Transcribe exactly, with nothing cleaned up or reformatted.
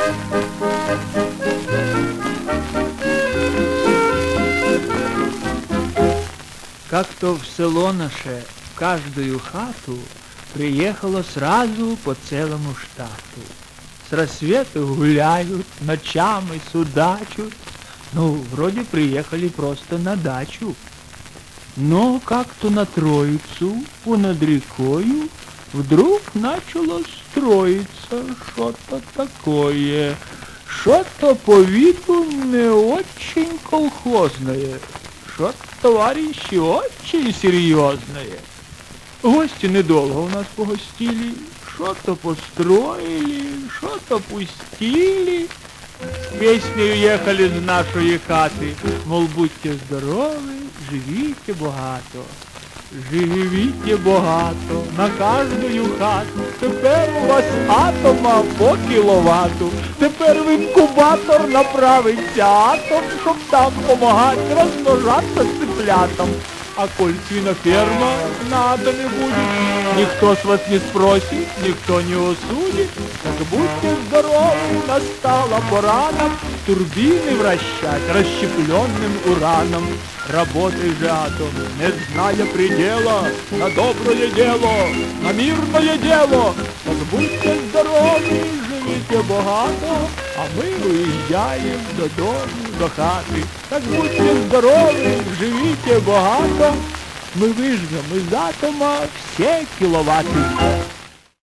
Как-то в село наше, в каждую хату приехало сразу по целому штату. С рассвета гуляют, ночами судачут. Ну, вроде приехали просто на дачу. Но как-то на Троицу, понад рекою, вдруг начало строиться что-то такое, что-то по виду не очень колхозное, что-то, товарищи, очень серьезное. Гости недолго у нас погостили, что-то построили, что-то пустили. Песнею ехали з нашої хати, мол, будьте здорові, живіть багато. Живіть багато, на кожну хату. Тепер у вас атома по кіловату. Тепер в інкубатор направиться атом, щоб там помагати розмножатися цыплятам. А коль свиноферма надо не будет, никто с вас не спросит, никто не осудит. Так будьте здоровы, настала пора нам турбины вращать расщепленным ураном. Работай же, атом, не зная предела, на доброе дело, на мирное дело. Так будьте здоровы, живите богато, а мы уезжаем додому, до хаты. Так будьте здоровы, живите богато, мы выжмем из атома все киловатты.